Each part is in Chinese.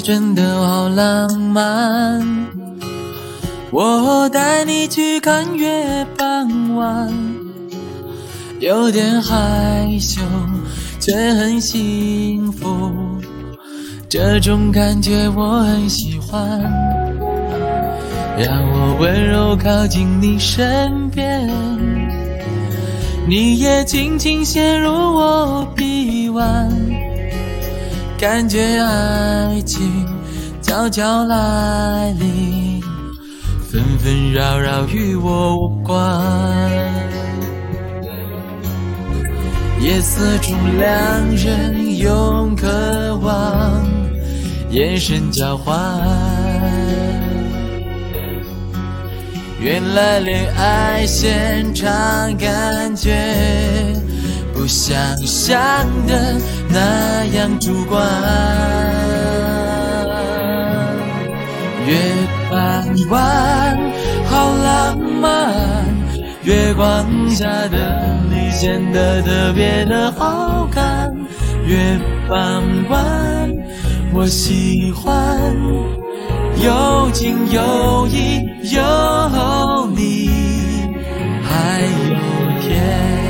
真的好浪漫，我带你去看月傍晚，有点害羞却很幸福，这种感觉我很喜欢，让我温柔靠近你身边，你也轻轻陷入我臂弯，感觉爱情悄悄来临，纷纷扰扰与我无关，夜色中两人用渴望眼神交换，原来恋爱现场感觉不像想的那样主观，月傍晚好浪漫，月光下的你显得特别的好看，月傍晚我喜欢，有情有义有你还有天。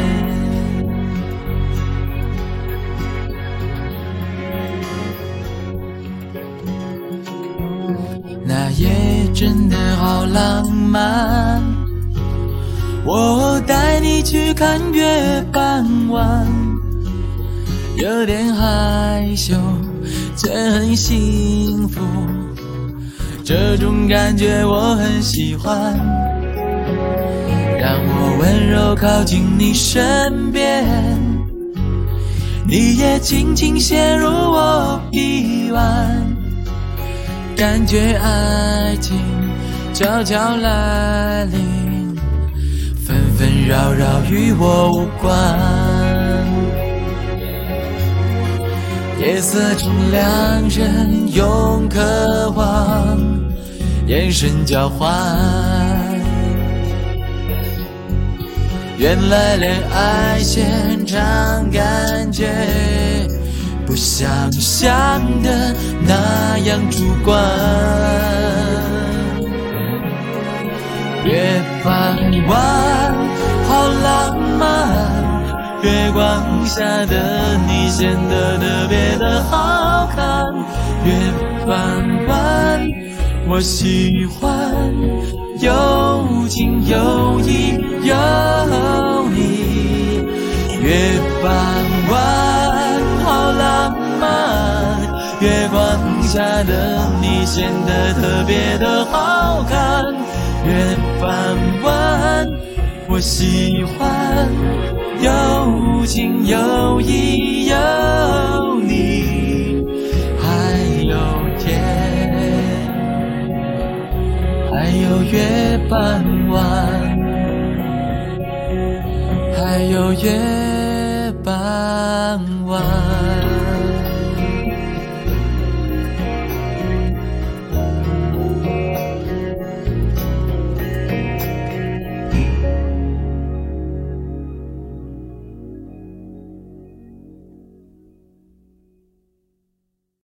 那夜真的好浪漫，我带你去看月傍晚，有点害羞却很幸福，这种感觉我很喜欢，让我温柔靠近你身边，你也轻轻陷入我臂弯，感觉爱情悄悄来临，纷纷扰扰与我无关，夜色中两人用渴望眼神交换，原来恋爱现场感觉不像想的那样主观，月傍晚好浪漫，月光下的你显得特别的好看，月傍晚我喜欢，有情有义有你，月傍晚好浪漫，月光下的你显得特别的好看，月傍晚我喜欢，有情有义有你还有天，还有月傍晚，还有月傍晚。